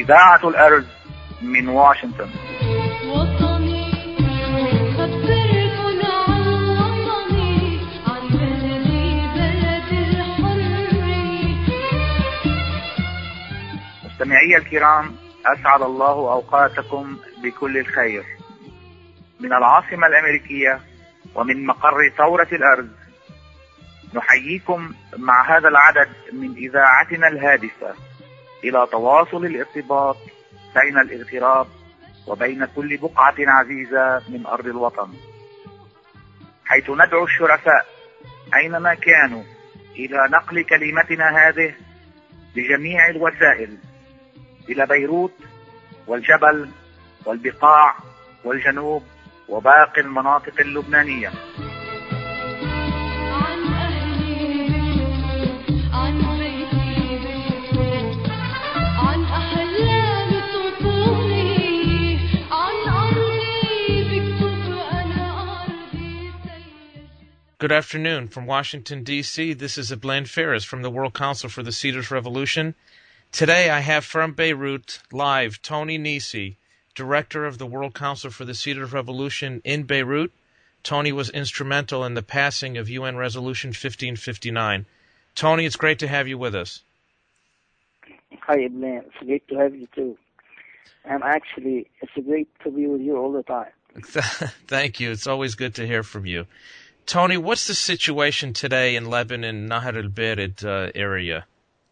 إذاعة الأرز من واشنطن. وطني خبركن عن وطني، عن بلدي بلد الحرية. مستمعي الكرام، أسعد الله أوقاتكم بكل الخير. من العاصمة الأمريكية ومن مقر ثورة الأرز نحييكم مع هذا العدد من إذاعتنا الهادفة إلى تواصل الارتباط بين الاغتراب وبين كل بقعة عزيزة من أرض الوطن، حيث ندعو الشرفاء أينما كانوا إلى نقل كلمتنا هذه بجميع الوسائل إلى بيروت والجبل والبقاع والجنوب وباقي المناطق اللبنانية. عن أهلي عن بيتي عن أحلامي طفولي، عن أرضي بكتب أنا أرضي سيد. Good afternoon. From Washington, D.C., this is Ablan Ferris from the World Council for the Cedars Revolution. Today I have from Beirut, live, Tony Nisi, Director of the World Council for the Cedars Revolution in Beirut. Tony was instrumental in the passing of UN Resolution 1559. Tony, it's great to have you with us. Hi, Ibn. It's great to have you too. And actually, it's great to be with you all the time. Thank you. It's always good to hear from you. Tony, what's the situation today in Lebanon, Nahar al-Bared area?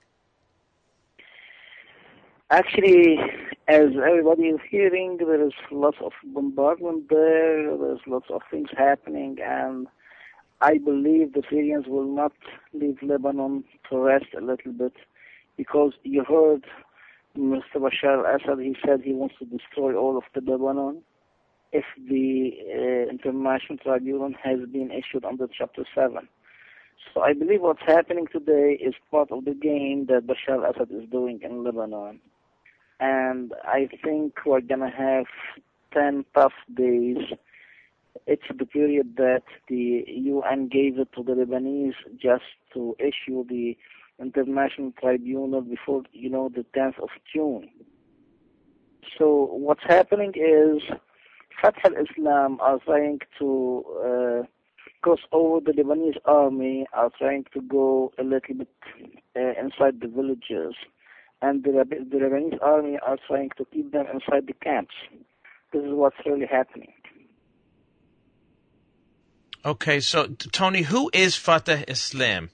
Actually, as everybody is hearing, there is lots of bombardment there. There's lots of things happening, and I believe the Syrians will not leave Lebanon to rest a little bit, because you heard Mr. Bashar al-Assad, he said he wants to destroy all of the Lebanon if the International Tribunal has been issued under Chapter 7. So I believe what's happening today is part of the game that Bashar al-Assad is doing in Lebanon. And I think we're going to have 10 tough days. It's the period that the UN gave it to the Lebanese just to issue the International Tribunal before, the 10th of June. So what's happening is Fatah al-Islam are trying to cross over the Lebanese army, are trying to go a little bit inside the villages. And the Lebanese army are trying to keep them inside the camps. This is what's really happening. Okay, so Tony, who is Fatah Islam?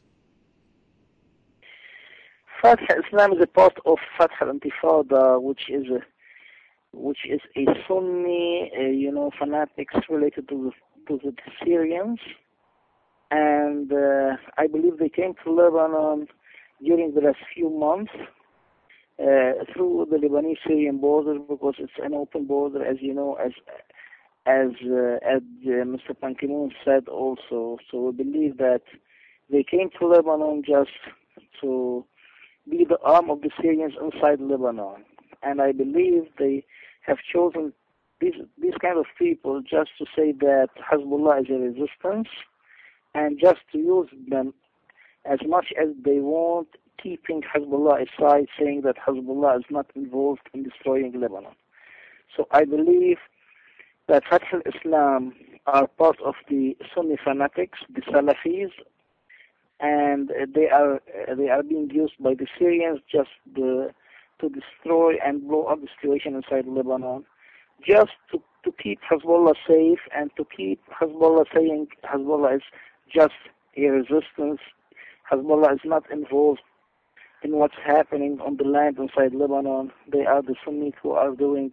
Fatah Islam is a part of Fatah al-Intifada, which is a Sunni, fanatics related to the Syrians, and I believe they came to Lebanon during the last few months. Through the Lebanese-Syrian border, because it's an open border, as you know, as Mr. Ban Ki-moon said also. So we believe that they came to Lebanon just to be the arm of the Syrians inside Lebanon, and I believe they have chosen these kind of people just to say that Hezbollah is a resistance, and just to use them as much as they want, keeping Hezbollah aside, saying that Hezbollah is not involved in destroying Lebanon. So I believe that Fatah al-Islam are part of the Sunni fanatics, the Salafis, and they are being used by the Syrians just to destroy and blow up the situation inside Lebanon, just to keep Hezbollah safe and to keep Hezbollah saying Hezbollah is just a resistance. Hezbollah is not involved in what's happening on the land inside Lebanon. They are the Sunnis who are doing,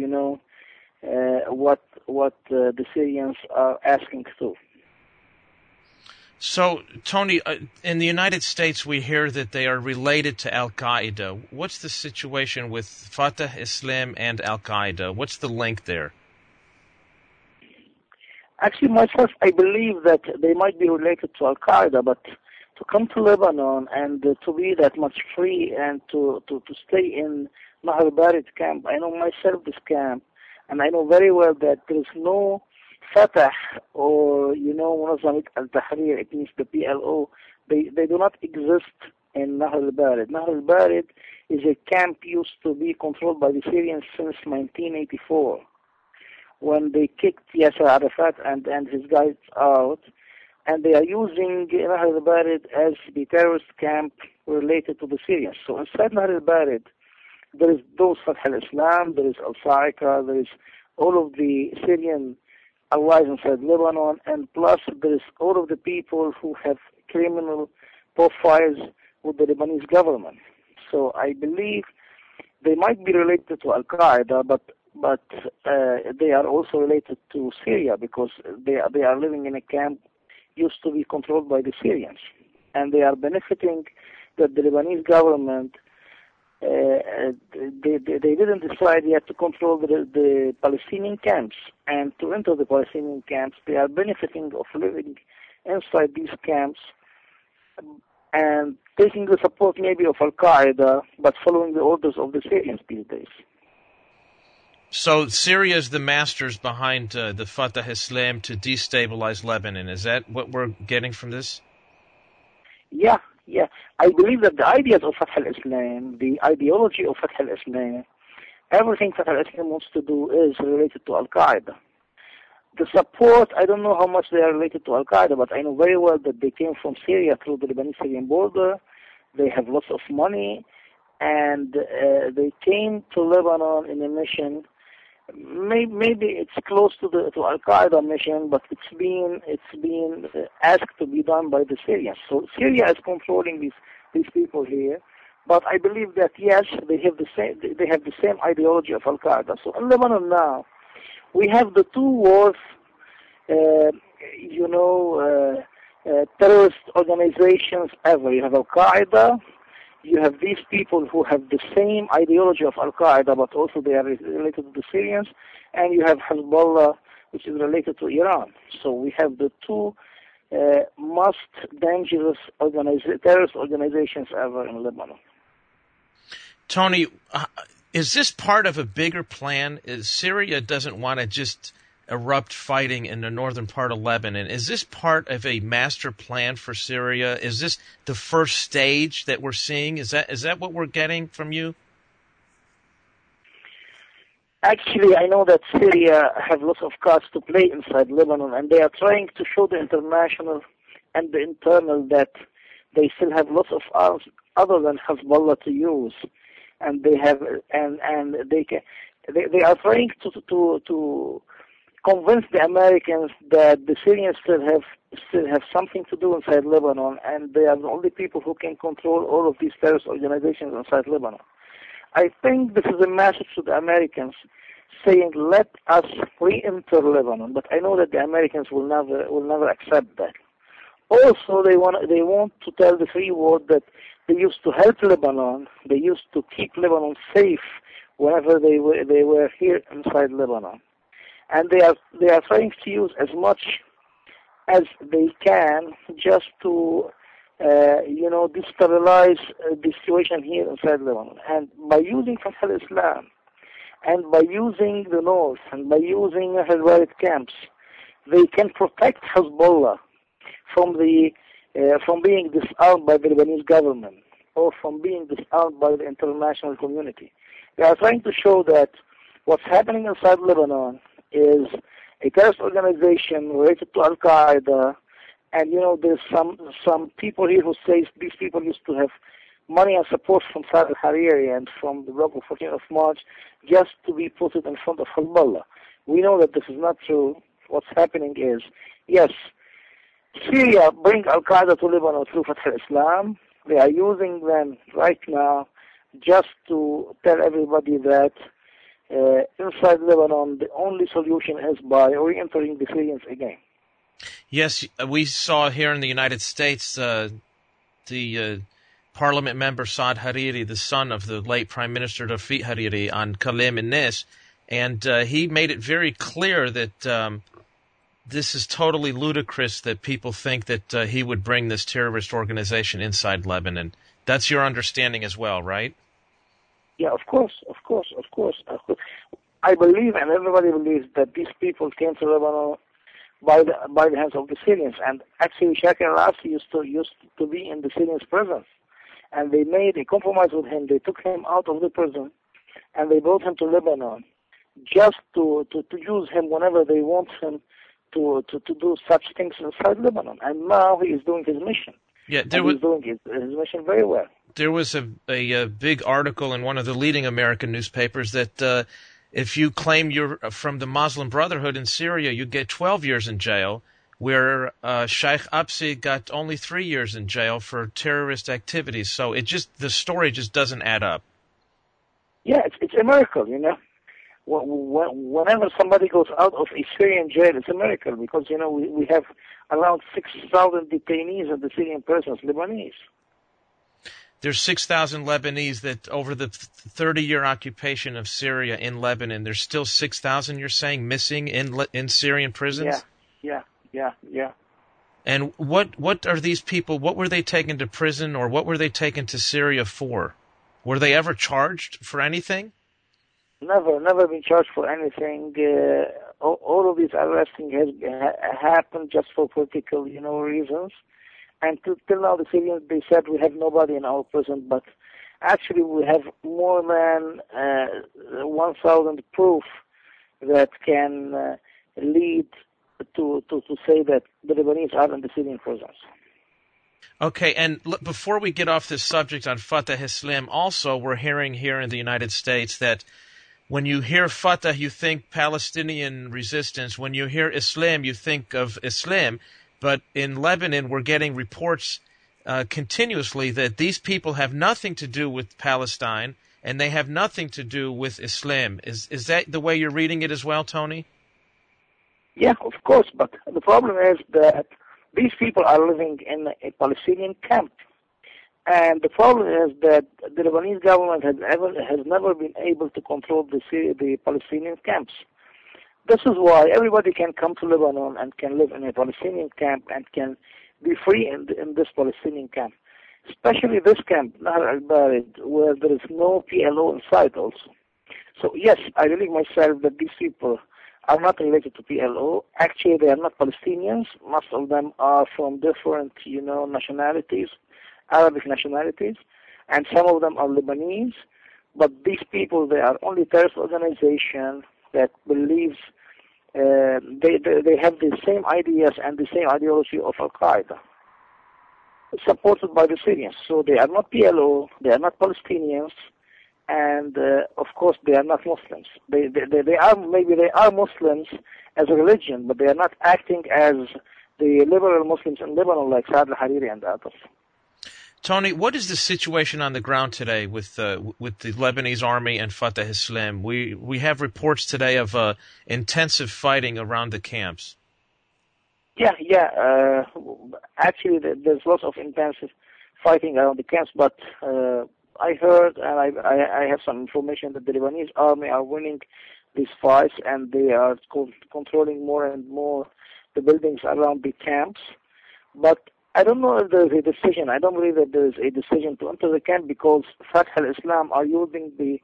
what the Syrians are asking to. So, Tony, in the United States, we hear that they are related to Al-Qaeda. What's the situation with Fatah Islam and Al-Qaeda? What's the link there? Actually, myself, I believe that they might be related to Al-Qaeda, but to come to Lebanon and to be that much free and to stay in Nahar al-Bared camp, I know myself this camp, and I know very well that there is no Fatah or, Munazzamat al-Tahrir, it means the PLO. They do not exist in Nahr al-Barid. Nahr al-Barid is a camp used to be controlled by the Syrians since 1984, when they kicked Yasser Arafat and his guys out, and they are using Nahr al-Barid as the terrorist camp related to the Syrians. So inside Nahr al-Barid, there is those Fatah al-Islam, there is al-Sa'iqa, there is all of the Syrian allies inside Lebanon, and plus there is all of the people who have criminal profiles with the Lebanese government. So I believe they might be related to Al-Qaeda, but they are also related to Syria, because they are living in a camp used to be controlled by the Syrians, and they are benefiting that the Lebanese government they didn't decide yet to control the Palestinian camps, and to enter the Palestinian camps, they are benefiting of living inside these camps and taking the support maybe of Al-Qaeda, but following the orders of the Syrians these days. So Syria is the masters behind the Fatah Islam to destabilize Lebanon. Is that what we're getting from this? Yeah. I believe that the ideas of Fatah al-Islam, the ideology of Fatah al-Islam, everything Fatah al-Islam wants to do is related to Al-Qaeda. The support, I don't know how much they are related to Al-Qaeda, but I know very well that they came from Syria through the Lebanese-Syrian border. They have lots of money, and they came to Lebanon in a mission. Maybe it's close to Al-Qaeda mission, but it's been asked to be done by the Syrians. So Syria is controlling these people here, but I believe that yes, they have the same ideology of Al-Qaeda. So in Lebanon now, we have the two worst, terrorist organizations ever. You have Al-Qaeda. You have these people who have the same ideology of Al-Qaeda, but also they are related to the Syrians, and you have Hezbollah, which is related to Iran. So we have the two most dangerous terrorist organizations ever in Lebanon. Tony, is this part of a bigger plan? Syria doesn't want to just erupt fighting in the northern part of Lebanon. Is this part of a master plan for Syria? Is this the first stage that we're seeing? Is that what we're getting from you? Actually, I know that Syria have lots of cards to play inside Lebanon, and they are trying to show the international and the internal that they still have lots of arms other than Hezbollah to use, and they have they are trying to convince the Americans that the Syrians still have something to do inside Lebanon, and they are the only people who can control all of these terrorist organizations inside Lebanon. I think this is a message to the Americans saying, let us re-enter Lebanon, but I know that the Americans will never accept that. Also, they want to tell the free world that they used to help Lebanon, they used to keep Lebanon safe whenever they were here inside Lebanon. And they are trying to use as much as they can just to destabilize the situation here inside Lebanon. And by using Fatah al-Islam, and by using the north, and by using Hezbollah camps, they can protect Hezbollah from being disarmed by the Lebanese government, or from being disarmed by the international community. They are trying to show that what's happening inside Lebanon is a terrorist organization related to Al-Qaeda, and there's some people here who say these people used to have money and support from Saad al-Hariri and from the bloc of 14th of March just to be put in front of Hezbollah. We know that this is not true. What's happening is, yes, Syria bring Al-Qaeda to Lebanon through Fatah al-Islam. They are using them right now just to tell everybody that inside Lebanon, the only solution is by re-entering the Syrians again. Yes, we saw here in the United States the Parliament member Saad Hariri, the son of the late Prime Minister Rafiq Hariri, on Kalam al-Nas, and he made it very clear that this is totally ludicrous that people think that he would bring this terrorist organization inside Lebanon. That's your understanding as well, right? Yeah, of course. I believe, and everybody believes, that these people came to Lebanon by the hands of the Syrians. And actually, Shakir al-Assi used to be in the Syrians' presence, and they made a compromise with him. They took him out of the prison, and they brought him to Lebanon, just to use him whenever they want him to do such things inside Lebanon. And now he is doing his mission. Yeah, He's doing his mission very well. There was a big article in one of the leading American newspapers that if you claim you're from the Muslim Brotherhood in Syria, you get 12 years in jail, where Sheikh Absi got only 3 years in jail for terrorist activities. So the story just doesn't add up. Yeah, it's a miracle, you know. Whenever somebody goes out of a Syrian jail, it's a miracle because, you know, we have around 6,000 detainees at the Syrian prisons, Lebanese. There's 6,000 Lebanese that over the 30-year occupation of Syria in Lebanon, there's still 6,000, you're saying, missing in Syrian prisons? Yeah. And what are these people, what were they taken to prison or what were they taken to Syria for? Were they ever charged for anything? Never been charged for anything. All of this arresting has happened just for political, you know, reasons. And till now, the Syrians, they said we have nobody in our prison, but actually we have more than 1,000 proof that can lead to say that the Lebanese are in the Syrian prisons. Okay, and before we get off this subject on Fatah Islam, also we're hearing here in the United States that when you hear Fatah, you think Palestinian resistance. When you hear Islam, you think of Islam. But in Lebanon, we're getting reports continuously that these people have nothing to do with Palestine and they have nothing to do with Islam. Is that the way you're reading it as well, Tony? Yeah, of course. But the problem is that these people are living in a Palestinian camp. And the problem is that the Lebanese government has never been able to control the Palestinian camps. This is why everybody can come to Lebanon and can live in a Palestinian camp and can be free in this Palestinian camp. Especially this camp, Nahr al-Barid, where there is no PLO inside also. So yes, I believe myself that these people are not related to PLO. Actually, they are not Palestinians. Most of them are from different, you know, nationalities, Arabic nationalities, and some of them are Lebanese. But these people, they are only terrorist organization that believes they have the same ideas and the same ideology of Al-Qaeda, supported by the Syrians. So they are not PLO, they are not Palestinians, and of course they are not Muslims. They are Muslims as a religion, but they are not acting as the liberal Muslims in Lebanon like Saad al-Hariri and others. Tony, what is the situation on the ground today with the Lebanese army and Fatah Islam? We have reports today of intensive fighting around the camps. Yeah. Actually, there's lots of intensive fighting around the camps, but I heard and I have some information that the Lebanese army are winning these fights and they are controlling more and more the buildings around the camps. But I don't know if there is a decision. I don't believe that there is a decision to enter the camp because Fatah al-Islam are using the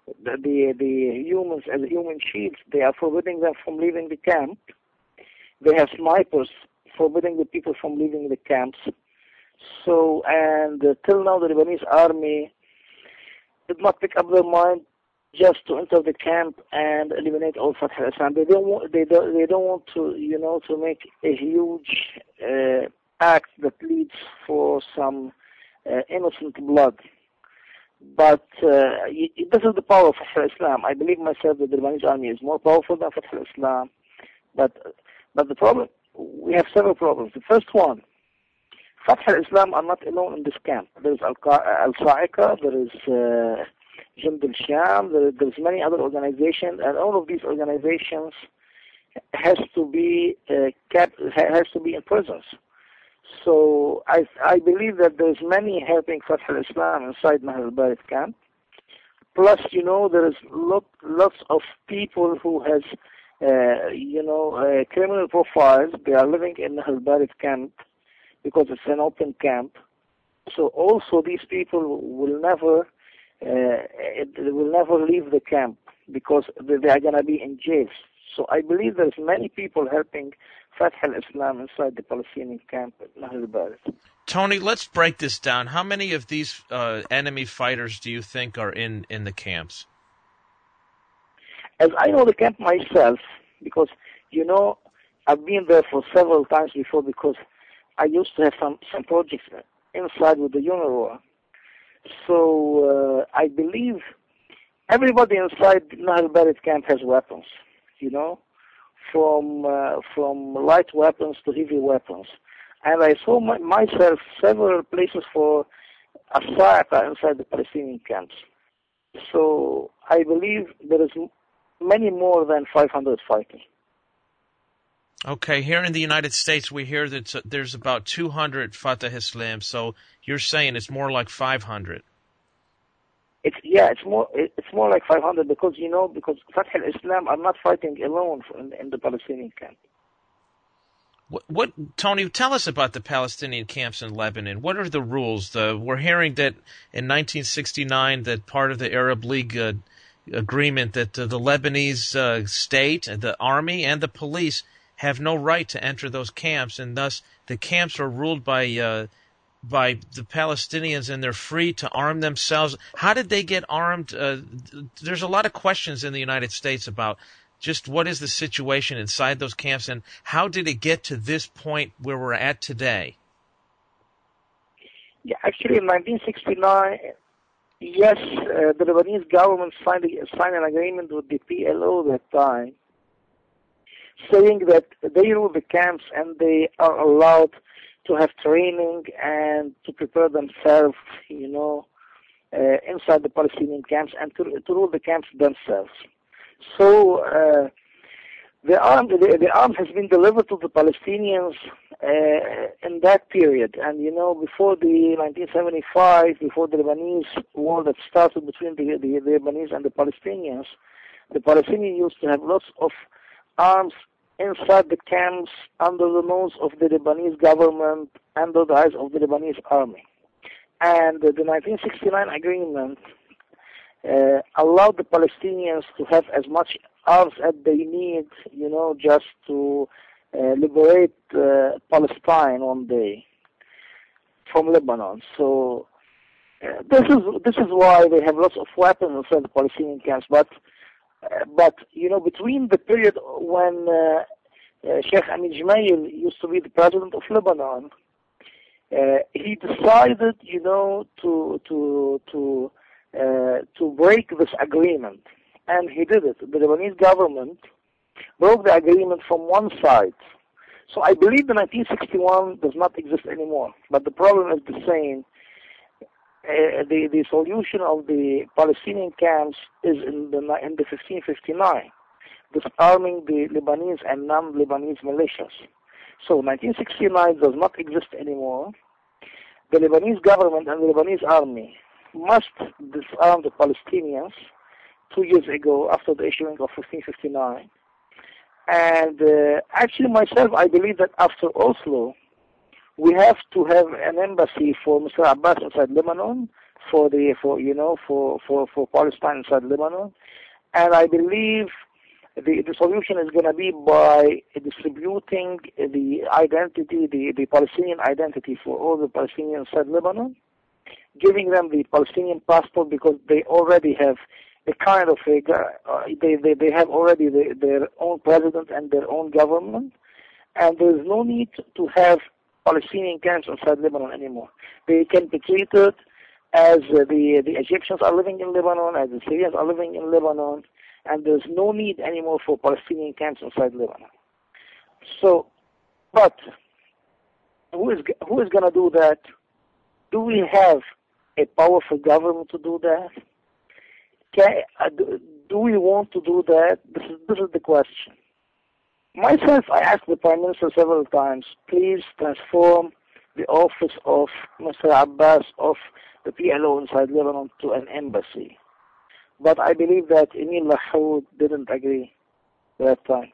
humans as human shields. They are forbidding them from leaving the camp. They have snipers forbidding the people from leaving the camps. So, and till now the Lebanese army did not pick up their mind just to enter the camp and eliminate all Fatah al-Islam. They don't want to, you know, to make a huge act that leads for some innocent blood. But this is the power of Fatah al-Islam. I believe myself that the Lebanese army is more powerful than Fatah al-Islam. But the problem, we have several problems. The first one, Fatah al-Islam are not alone in this camp. There is Al-Sa'iqa, there is Jund al-Sham, there is many other organizations, and all of these organizations has to be in prisons. So I believe that there's many helping Fatah al-Islam inside Nahr al-Barid camp. Plus, you know, there is lots of people who has, criminal profiles. They are living in Nahr al-Barid camp because it's an open camp. So also these people will never leave the camp because they are going to be in jail. So I believe there's many people helping Fatah al-Islam inside the Palestinian camp at Nahr al-Bared. Tony, let's break this down. How many of these enemy fighters do you think are in the camps? As I know the camp myself, because, I've been there for several times before because I used to have some projects inside with the UNRWA. So I believe everybody inside Nahr al-Bared camp has weapons, from light weapons to heavy weapons. And I saw myself several places for Asaka inside the Palestinian camps. So I believe there is many more than 500 fighting. Okay, here in the United States, we hear that there's about 200 Fatah Islam, so you're saying it's more like 500. It's more like 500 because Fatah al-Islam are not fighting alone in the Palestinian camp. What, Tony, tell us about the Palestinian camps in Lebanon. What are the rules? We're hearing that in 1969 that part of the Arab League agreement that the Lebanese state, the army, and the police have no right to enter those camps, and thus the camps are ruled by the Palestinians, and they're free to arm themselves. How did they get armed? There's a lot of questions in the United States about just what is the situation inside those camps, and how did it get to this point where we're at today? Yeah, actually, in 1969, yes, the Lebanese government signed an agreement with the PLO that time, saying that they rule the camps and they are allowed to have training and to prepare themselves, inside the Palestinian camps and to rule the camps themselves. So the arms has been delivered to the Palestinians in that period, and before the 1975, before the Lebanese war that started between the Lebanese and the Palestinians used to have lots of arms inside the camps under the nose of the Lebanese government, under the eyes of the Lebanese army. And the 1969 agreement allowed the Palestinians to have as much arms as they need, just to liberate Palestine one day from Lebanon. So this is why they have lots of weapons inside the Palestinian camps. But between the period when Sheikh Amin Gemayel used to be the president of Lebanon, he decided, to break this agreement, and he did it. The Lebanese government broke the agreement from one side. So I believe the 1961 does not exist anymore, but the problem is the same. The solution of the Palestinian camps is in the 1559, disarming the Lebanese and non-Lebanese militias. So 1969 does not exist anymore. The Lebanese government and the Lebanese army must disarm the Palestinians 2 years ago after the issuing of 1559. And actually myself, I believe that after Oslo, we have to have an embassy for Mr. Abbas inside Lebanon, for Palestine inside Lebanon, and I believe the solution is going to be by distributing the identity, the Palestinian identity for all the Palestinians inside Lebanon, giving them the Palestinian passport because they already have a kind of they have already their own president and their own government, and there is no need to have Palestinian camps inside Lebanon anymore. They can be treated as the Egyptians are living in Lebanon, as the Syrians are living in Lebanon, and there's no need anymore for Palestinian camps inside Lebanon. So, but who is going to do that? Do we have a powerful government to do that? Do we want to do that? This is the question. Myself, I asked the Prime Minister several times, please transform the office of Mr. Abbas of the PLO inside Lebanon to an embassy. But I believe that Emil Lahoud didn't agree at that time.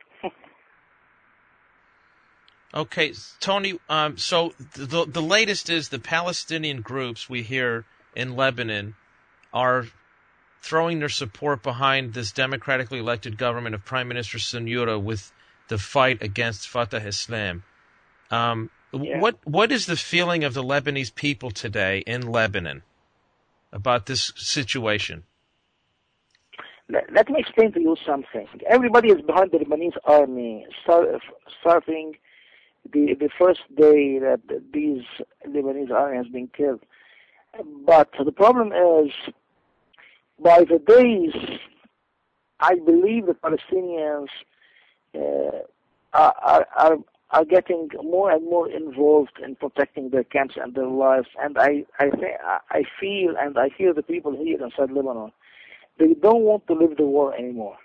Okay, Tony, so the latest is the Palestinian groups we hear in Lebanon are throwing their support behind this democratically elected government of Prime Minister Sunura with the fight against Fatah Islam. What is the feeling of the Lebanese people today in Lebanon about this situation? Let me explain to you something. Everybody is behind the Lebanese army, starting the first day that these Lebanese army has been killed. But the problem is, by the days, I believe the Palestinians are getting more and more involved in protecting their camps and their lives. And I feel and I hear the people here inside Lebanon, they don't want to live the war anymore.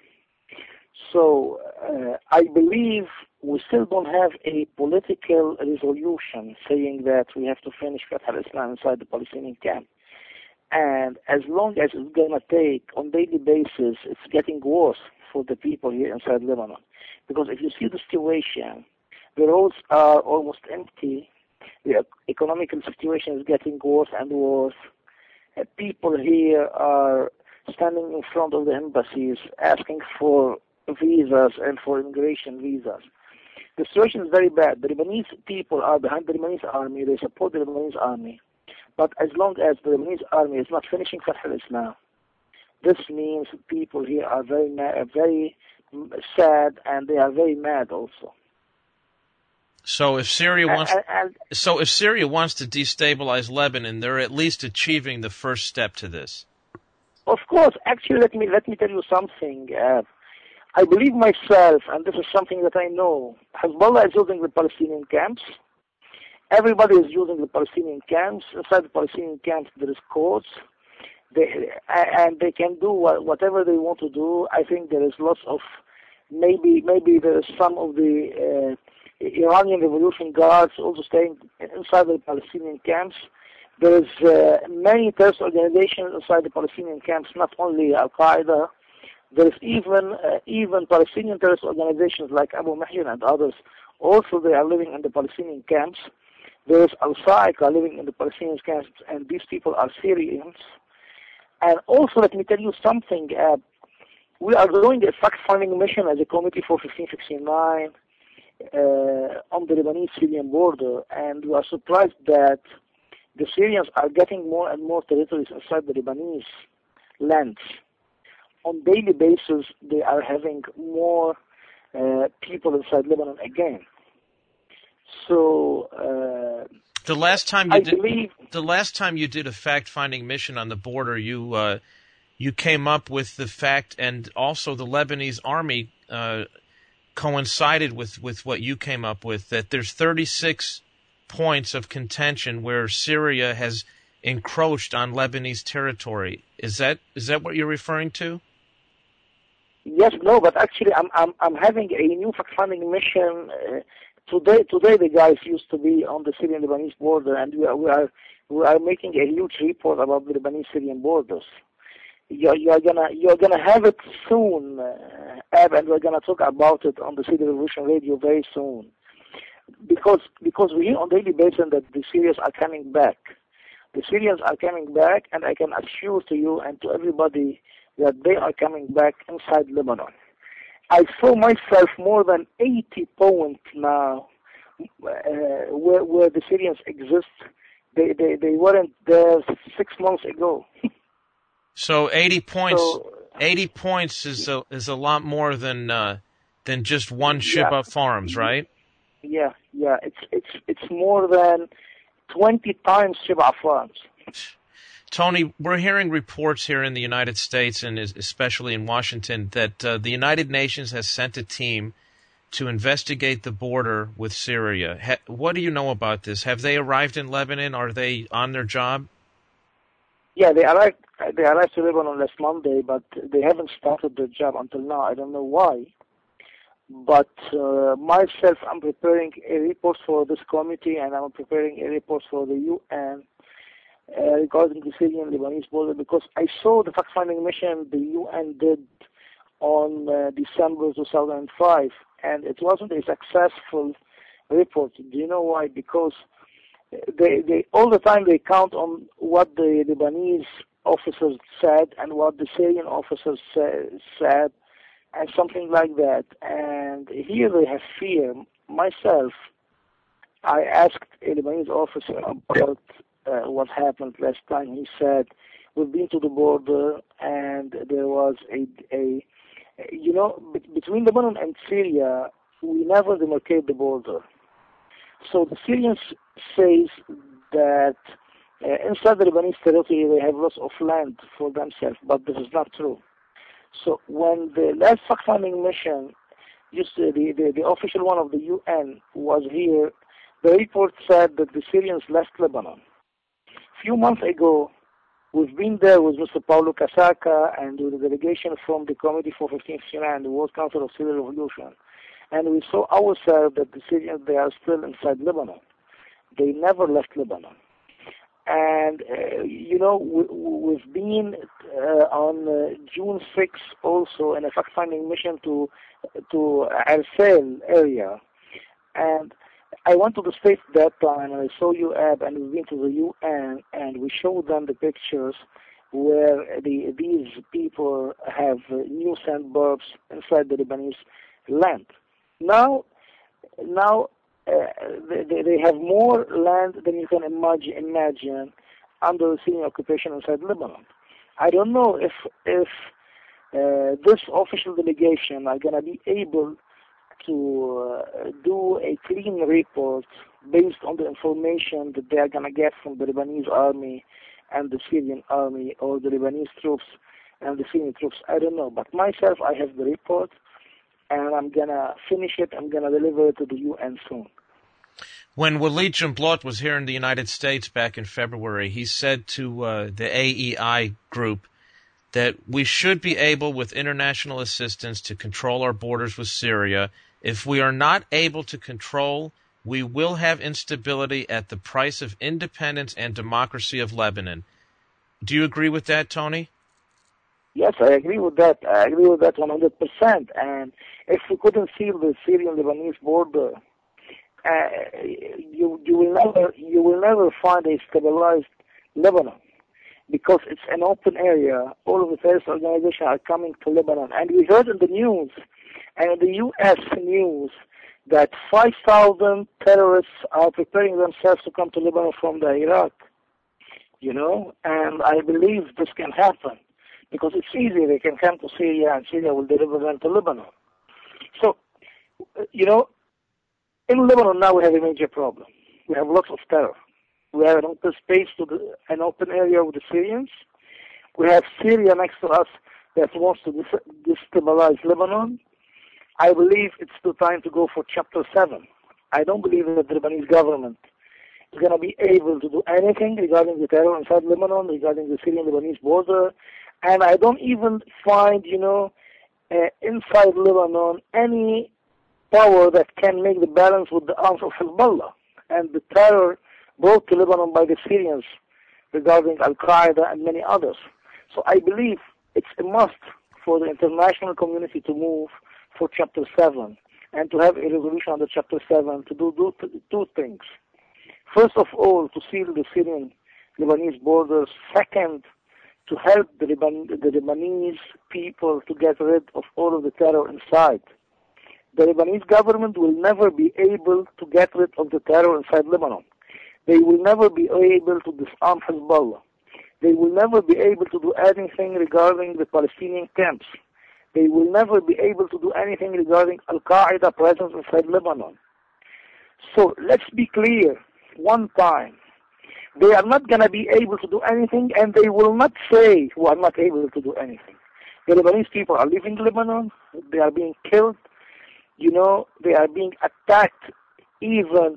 So I believe we still don't have a political resolution saying that we have to finish Fatah al-Islam inside the Palestinian camp. And as long as it's going to take on daily basis, it's getting worse for the people here inside Lebanon. Because if you see the situation, the roads are almost empty. The economical situation is getting worse and worse. People here are standing in front of the embassies asking for visas and for immigration visas. The situation is very bad. The Lebanese people are behind the Lebanese army. They support the Lebanese army. But as long as the Lebanese army is not finishing Fatah al-Islam, this means people here are very sad, and they are very mad also. So if Syria wants, if Syria wants to destabilize Lebanon, they're at least achieving the first step to this. Of course, actually, let me tell you something. I believe myself, and this is something that I know. Hezbollah is using the Palestinian camps. Everybody is using the Palestinian camps. Inside the Palestinian camps, there is courts. And they can do whatever they want to do. I think there is lots of, maybe there is some of the Iranian Revolution Guards also staying inside the Palestinian camps. There is many terrorist organizations inside the Palestinian camps, not only Al-Qaeda. There is even Palestinian terrorist organizations like Abu Mahyan and others. Also, they are living in the Palestinian camps. There is Al-Sa'iqa living in the Palestinian camps, and these people are Syrians. And also, let me tell you something. We are doing a fact-finding mission as a committee for 1569 on the Lebanese-Syrian border, and we are surprised that the Syrians are getting more and more territories inside the Lebanese lands. On daily basis, they are having more people inside Lebanon again. So the last time you did a fact-finding mission on the border, you came up with the fact, and also the Lebanese army coincided with what you came up with, that there's 36 points of contention where Syria has encroached on Lebanese territory. Is that what you're referring to? Yes, no, but actually I'm having a new fact-finding mission. Today the guys used to be on the Syrian-Lebanese border, and we are making a huge report about the Lebanese-Syrian borders. You're gonna have it soon, Ab, and we're gonna talk about it on the Syrian Revolution Radio very soon. Because we hear on daily basis that the Syrians are coming back. The Syrians are coming back, and I can assure to you and to everybody that they are coming back inside Lebanon. I saw myself more than 80 points now where the Syrians exist. They weren't there 6 months ago. So 80 points. 80 points is a lot more than just one Shibab Farms, right? Yeah. It's more than 20 times Shibab Farms. Tony, we're hearing reports here in the United States, and especially in Washington, that the United Nations has sent a team to investigate the border with Syria. What do you know about this? Have they arrived in Lebanon? Are they on their job? Yeah, they arrived to Lebanon last Monday, but they haven't started their job until now. I don't know why. But myself, I'm preparing a report for this committee, and I'm preparing a report for the UN regarding the Syrian-Lebanese border, because I saw the fact-finding mission the UN did on December 2005, and it wasn't a successful report. Do you know why? Because they all the time they count on what the Lebanese officers said and what the Syrian officers said, and something like that. And here they have fear. Myself, I asked a Lebanese officer about what happened last time. He said, we've been to the border and there was between Lebanon and Syria, we never demarcate the border. So the Syrians say that inside the Lebanese territory they have lots of land for themselves, but this is not true. So when the last fact-finding mission, the official one of the UN was here, the report said that the Syrians left Lebanon. A few months ago, we've been there with Mr. Paulo Casaca and with the delegation from the Committee for 15th Syria and the World Council of Syrian Revolution. And we saw ourselves that the Syrians, they are still inside Lebanon. They never left Lebanon. And, we've been on June 6th also in a fact-finding mission to Arsel area. And I went to the States that time, and I saw UAB, and we've been to the UN, and we showed them the pictures where these people have new sandbarbs inside the Lebanese land. Now they have more land than you can imagine under Syrian occupation inside Lebanon. I don't know if this official delegation are going to be able to do a clean report based on the information that they are going to get from the Lebanese army and the Syrian army, or the Lebanese troops and the Syrian troops. I don't know. But myself, I have the report, and I'm going to finish it. I'm going to deliver it to the UN soon. When Walid Jumblatt was here in the United States back in February, he said to the AEI group that we should be able, with international assistance, to control our borders with Syria. If we are not able to control, we will have instability at the price of independence and democracy of Lebanon. Do you agree with that, Tony? Yes, I agree with that. I agree with that 100%. And if we couldn't seal the Syrian-Lebanese border, you will never find a stabilized Lebanon, because it's an open area. All of the terrorist organizations are coming to Lebanon. And we heard in the news, and in the U.S. news, that 5,000 terrorists are preparing themselves to come to Lebanon from the Iraq. And I believe this can happen, because it's easy. They can come to Syria, and Syria will deliver them to Lebanon. So, in Lebanon now we have a major problem. We have lots of terror. We have an open space an open area with the Syrians. We have Syria next to us that wants to destabilize Lebanon. I believe it's the time to go for Chapter 7. I don't believe that the Lebanese government is going to be able to do anything regarding the terror inside Lebanon, regarding the Syrian-Lebanese border. And I don't even find, inside Lebanon any power that can make the balance with the arms of Hezbollah and the terror brought to Lebanon by the Syrians regarding Al-Qaeda and many others. So I believe it's a must for the international community to move for Chapter 7 and to have a resolution under Chapter 7 to do two things. First of all, to seal the Syrian-Lebanese borders. Second, to help the Lebanese people to get rid of all of the terror inside. The Lebanese government will never be able to get rid of the terror inside Lebanon. They will never be able to disarm Hezbollah. They will never be able to do anything regarding the Palestinian camps. They will never be able to do anything regarding Al-Qaeda presence inside Lebanon. So let's be clear one time. They are not going to be able to do anything, and they will not say who are not able to do anything. The Lebanese people are leaving Lebanon. They are being killed. They are being attacked even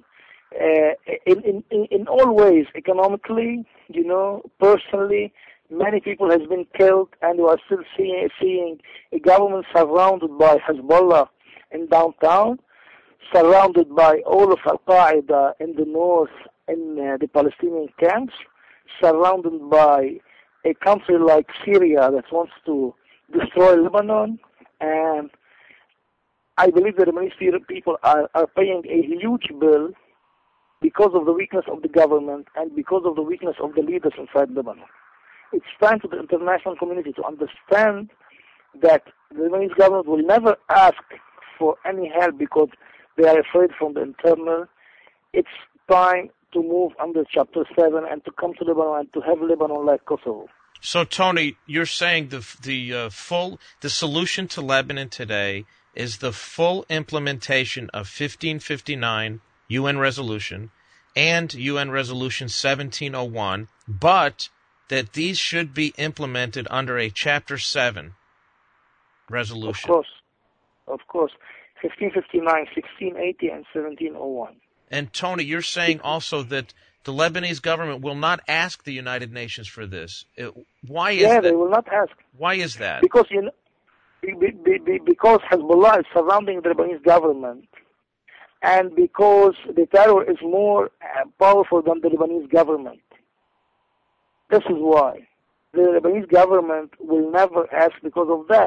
in all ways, economically, personally. Many people has been killed, and we are still seeing a government surrounded by Hezbollah in downtown, surrounded by all of Al-Qaeda in the north, in the Palestinian camps, surrounded by a country like Syria that wants to destroy Lebanon. And I believe the Lebanese people are paying a huge bill because of the weakness of the government and because of the weakness of the leaders inside Lebanon. It's time for the international community to understand that the Lebanese government will never ask for any help because they are afraid from the internal. It's time to move under Chapter 7 and to come to Lebanon and to have Lebanon like Kosovo. So, Tony, you're saying the solution to Lebanon today is the full implementation of 1559 UN resolution and UN resolution 1701, but that these should be implemented under a Chapter 7 resolution. Of course. 1559, 1680, and 1701. And Tony, you're saying also that the Lebanese government will not ask the United Nations for this. Why is that? Yeah, they will not ask. Why is that? Because because Hezbollah is surrounding the Lebanese government, and because the terror is more powerful than the Lebanese government. This is why. The Lebanese government will never ask because of that.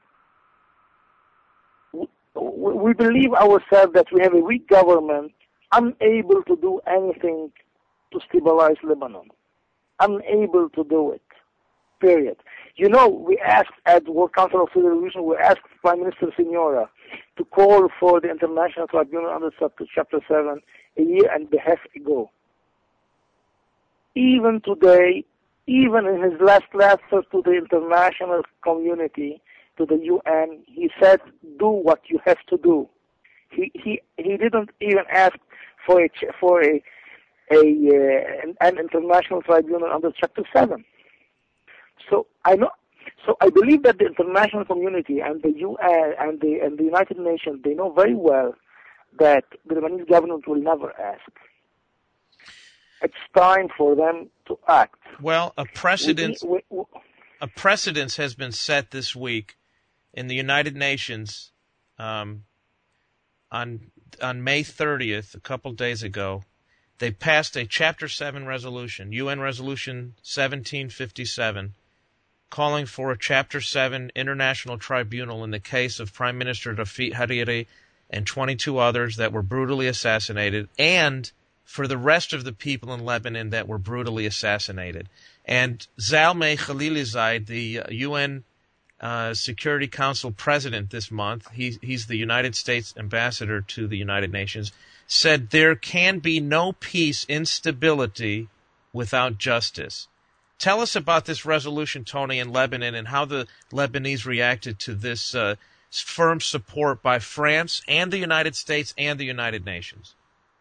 We believe ourselves that we have a weak government, unable to do anything to stabilize Lebanon. Unable to do it. Period. You know, we asked at the World Council of Civil Revolution, we asked Prime Minister Signora to call for the International Tribunal under Chapter 7 a year and a half ago. Even today, even in his last letter to the international community, to the UN, he said, do what you have to do. He didn't even ask for an international tribunal under Chapter 7. So I believe that the international community and the UN and the United Nations, they know very well that the Lebanese government will never ask. It's time for them to act. Well, a precedence has been set this week in the United Nations on May 30th, a couple days ago. They passed a Chapter 7 resolution, UN Resolution 1757, calling for a Chapter 7 international tribunal in the case of Prime Minister Rafik Hariri and 22 others that were brutally assassinated, and for the rest of the people in Lebanon that were brutally assassinated. And Zalmay Khalilzad, the UN Security Council president this month, he's the United States ambassador to the United Nations, said there can be no peace in stability without justice. Tell us about this resolution, Tony, in Lebanon, and how the Lebanese reacted to this firm support by France and the United States and the United Nations.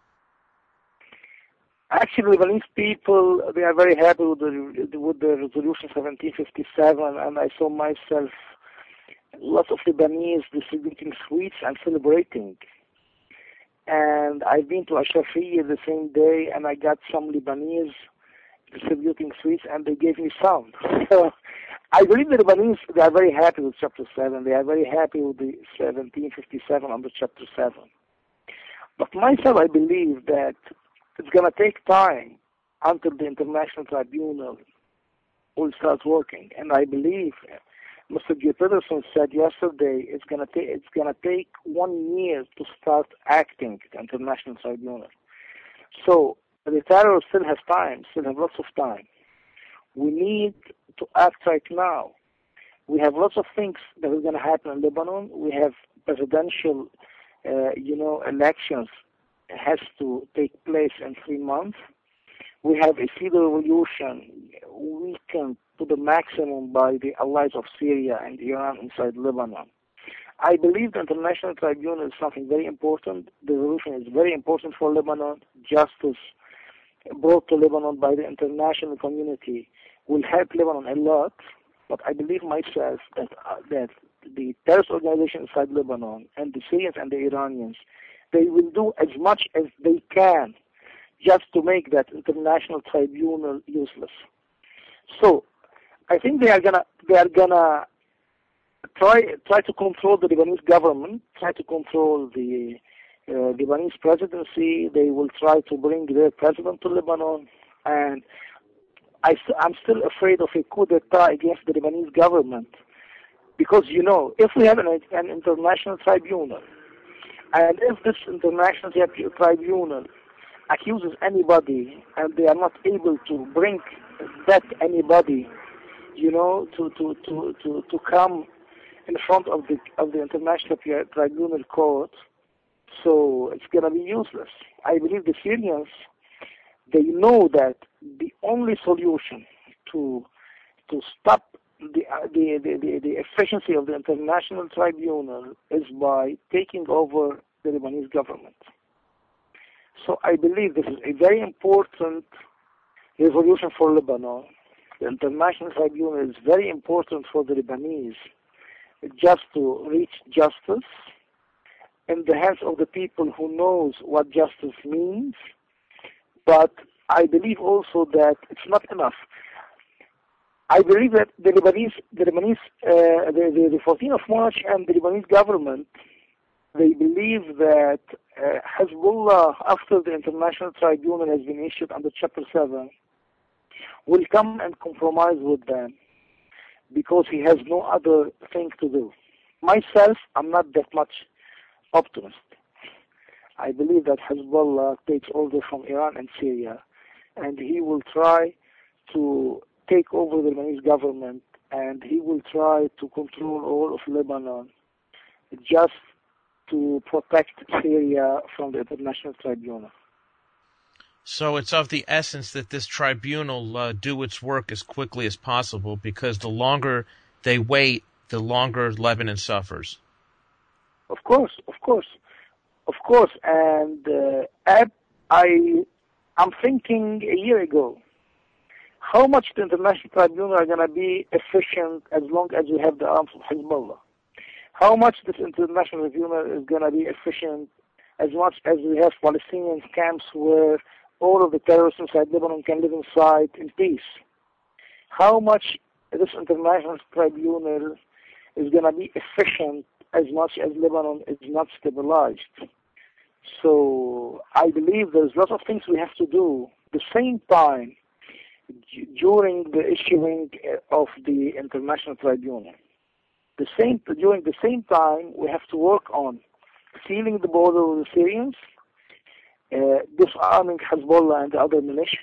Actually, Lebanese people, they are very happy with the resolution 1757, and I saw myself lots of Lebanese distributing sweets and celebrating. And I've been to Ashrafiyya the same day, and I got some Lebanese distributing sweets, and they gave me some. So I believe the Lebanese, they are very happy with Chapter 7. They are very happy with the 1757 under Chapter 7. But myself, I believe that it's going to take time until the International Tribunal will start working. And I believe Mr. G. Peterson said yesterday it's going to take 1 year to start acting the International Tribunal. So the terror still has time, still have lots of time. We need to act right now. We have lots of things that are going to happen in Lebanon. We have presidential, elections has to take place in 3 months. We have a civil revolution weakened to the maximum by the allies of Syria and Iran inside Lebanon. I believe the International Tribunal is something very important. The resolution is very important for Lebanon. Justice brought to Lebanon by the international community will help Lebanon a lot. But I believe myself that the terrorist organization inside Lebanon and the Syrians and the Iranians, they will do as much as they can just to make that international tribunal useless. So I think they are gonna try to control the Lebanese government, try to control the Lebanese presidency. They will try to bring their president to Lebanon, and I'm still afraid of a coup d'etat against the Lebanese government, because if we have an international tribunal, and if this international tribunal accuses anybody and they are not able to bring back anybody, to come in front of the International Tribunal Court, so it's going to be useless. I believe the Syrians, they know that the only solution to stop the efficiency of the International Tribunal is by taking over the Lebanese government. So I believe this is a very important resolution for Lebanon. The International Tribunal is very important for the Lebanese just to reach justice in the hands of the people who knows what justice means. But I believe also that it's not enough. I believe that the 14th of March and the Lebanese government, they believe that Hezbollah, after the International Tribunal has been issued under Chapter 7, will come and compromise with them because he has no other thing to do. Myself, I'm not that much optimist. I believe that Hezbollah takes order from Iran and Syria, and he will try to take over the Lebanese government, and he will try to control all of Lebanon just to protect Syria from the International Tribunal. So it's of the essence that this tribunal do its work as quickly as possible, because the longer they wait, the longer Lebanon suffers. Of course. And I'm thinking a year ago, how much the International Tribunal are going to be efficient as long as we have the arms of Hezbollah? How much this International Tribunal is going to be efficient as much as we have Palestinian camps where all of the terrorists inside Lebanon can live inside in peace? How much this International Tribunal is going to be efficient as much as Lebanon is not stabilized? So I believe there's lots of things we have to do. At the same time, during the issuing of the International Tribunal, during the same time, we have to work on sealing the border with the Syrians, disarming Hezbollah and the other militias,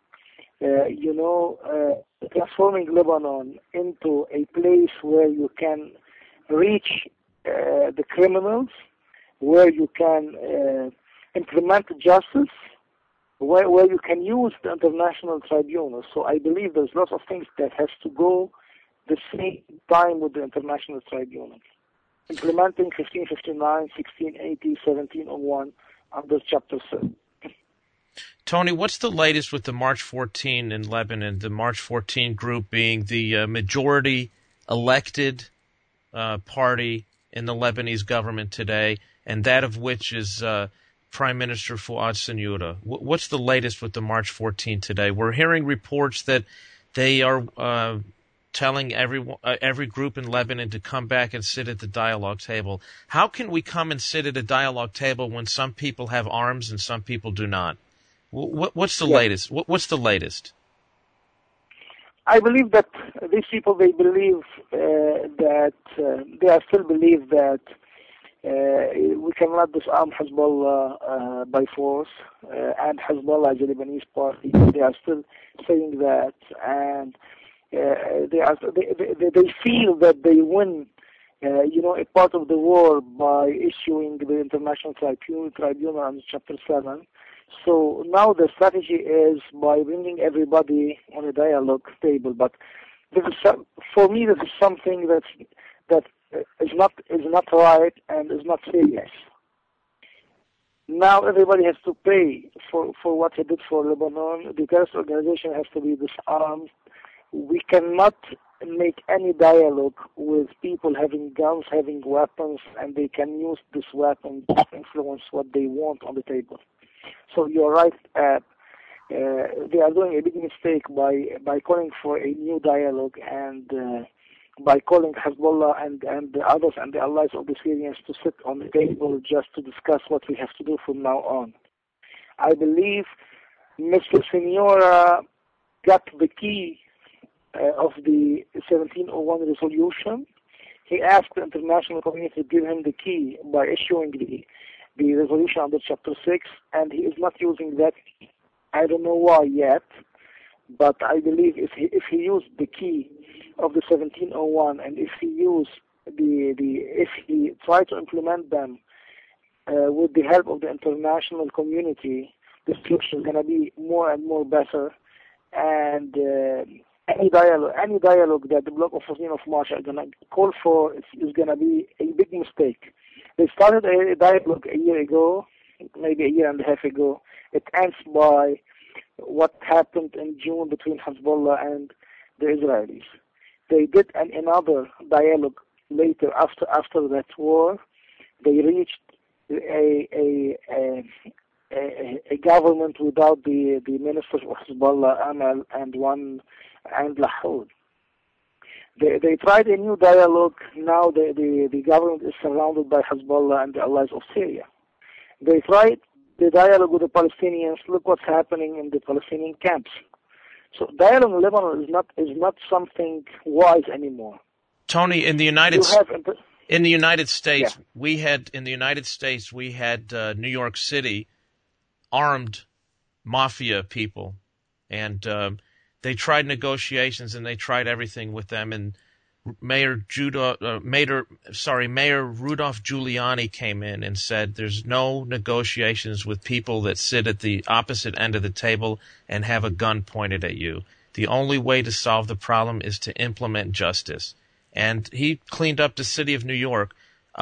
transforming Lebanon into a place where you can reach the criminals, where you can implement justice, where you can use the International Tribunal. So I believe there's lots of things that has to go the same time with the International Tribunal. Implementing 1559, 1680, 1701 under Chapter 7. Tony, what's the latest with the March 14 in Lebanon, the March 14 group being the majority elected party in the Lebanese government today, and that of which is Prime Minister Fuad Sanyuda? What's the latest with the March 14 today? We're hearing reports that they are telling every group in Lebanon to come back and sit at the dialogue table. How can we come and sit at a dialogue table when some people have arms and some people do not? What's the latest? What's the latest? I believe that these people, they believe that they still believe that we cannot disarm Hezbollah by force, and Hezbollah is a Lebanese party. They are still saying that, and they feel that they win, a part of the war by issuing the International Tribunal on Chapter 7. So now the strategy is by bringing everybody on a dialogue table. But this is, for me, this is something that is not right and is not serious. Now everybody has to pay for what he did for Lebanon. The terrorist organization has to be disarmed. We cannot make any dialogue with people having guns, having weapons, and they can use this weapon to influence what they want on the table. So you're right. They are doing a big mistake by calling for a new dialogue and by calling Hezbollah and the others and the allies of the Syrians to sit on the table just to discuss what we have to do from now on. I believe Mr. Senora got the key of the 1701 resolution. He asked the international community to give him the key by issuing the the resolution under Chapter 6, and he is not using that. I don't know why yet, but I believe if he used the key of the 1701, and if he tried to implement them with the help of the international community, the solution is going to be more and more better. And any dialogue that the Bloc of 14 of March are going to call for is going to be a big mistake. They started a dialogue a year ago, maybe a year and a half ago. It ends by what happened in June between Hezbollah and the Israelis. They did another dialogue later after that war. They reached a government without the ministers of Hezbollah, Amal and Lahoud. They tried a new dialogue. Now the government is surrounded by Hezbollah and the allies of Syria. They tried the dialogue with the Palestinians. Look what's happening in the Palestinian camps. So dialogue in Lebanon is not something wise anymore. Tony, in the United States, yeah. we had New York City armed mafia people, and they tried negotiations and they tried everything with them. And Mayor Rudolph Giuliani came in and said, "There's no negotiations with people that sit at the opposite end of the table and have a gun pointed at you. The only way to solve the problem is to implement justice." And he cleaned up the city of New York.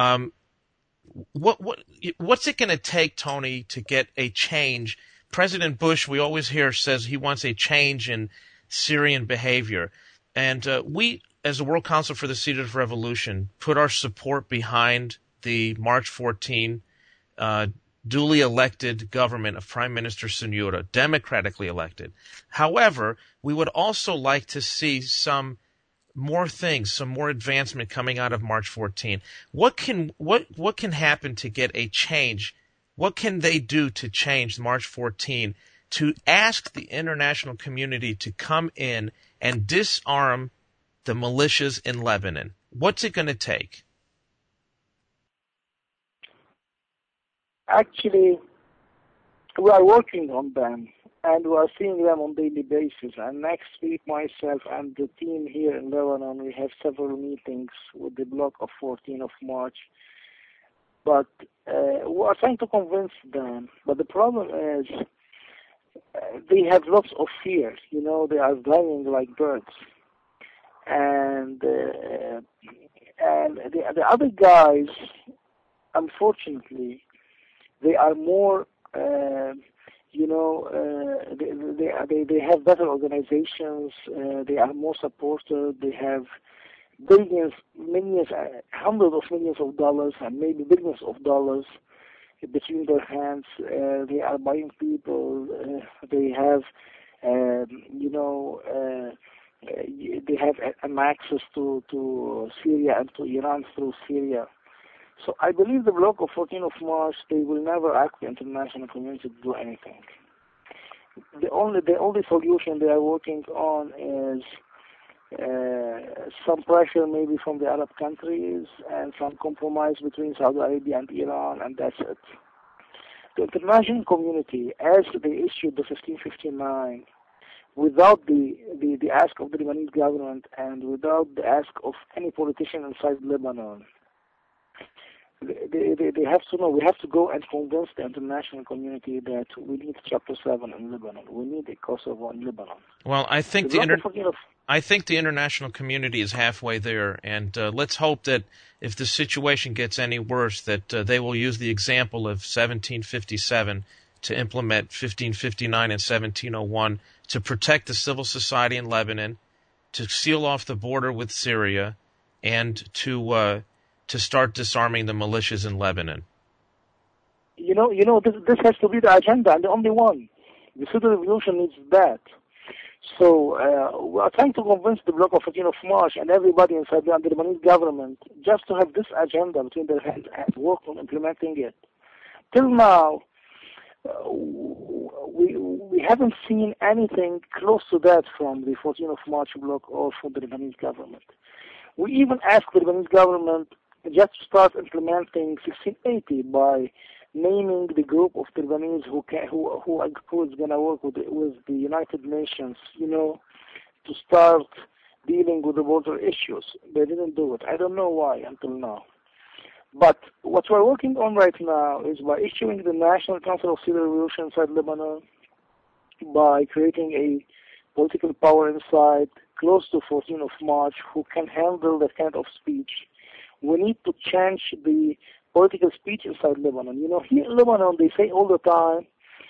What's it going to take, Tony, to get a change? President Bush, we always hear, says he wants a change in Syrian behavior. And we, as the World Council for the Cedars Revolution, put our support behind the March 14 duly elected government of Prime Minister Sunura, democratically elected. However, we would also like to see some more things, some more advancement coming out of March 14. What can happen to get a change? What can they do to change March 14 to ask the international community to come in and disarm the militias in Lebanon? What's it going to take? Actually, we are working on them, and we are seeing them on a daily basis. And next week, myself and the team here in Lebanon, we have several meetings with the Bloc of 14 of March. But we are trying to convince them. But the problem is they have lots of fear. You know, they are dying like birds. And the other guys, unfortunately, they are more, they have better organizations. They are more supported. They have billions, millions, hundreds of millions of dollars, and maybe billions of dollars between their hands. They are buying people. They have, they have access to Syria and to Iran through Syria. So I believe the Bloc of 14 of March, they will never ask the international community to do anything. The only solution they are working on is some pressure maybe from the Arab countries and some compromise between Saudi Arabia and Iran, and that's it. The international community, as they issued the 1559, without the ask of the Lebanese government and without the ask of any politician inside Lebanon, they have to know. We have to go and convince the international community that we need Chapter 7 in Lebanon. We need a Kosovo in Lebanon. Well, I think the international community is halfway there, and let's hope that if the situation gets any worse, that they will use the example of 1757 to implement 1559 and 1701 to protect the civil society in Lebanon, to seal off the border with Syria, and to start disarming the militias in Lebanon. This has to be the agenda, and the only one. The Civil Revolution needs that. So we are trying to convince the Bloc of 14 of March and everybody inside the Lebanese government just to have this agenda between their hands and work on implementing it. Till now, we haven't seen anything close to that from the 14 of March Bloc or from the Lebanese government. We even asked the Lebanese government just to start implementing 1680 by naming the group of Lebanese who is going to work with the United Nations, to start dealing with the border issues. They didn't do it. I don't know why until now. But what we're working on right now is by issuing the National Council of Civil Revolution inside Lebanon, by creating a political power inside close to 14th of March who can handle that kind of speech. We need to change the political speech inside Lebanon. Here in Lebanon, they say all the time,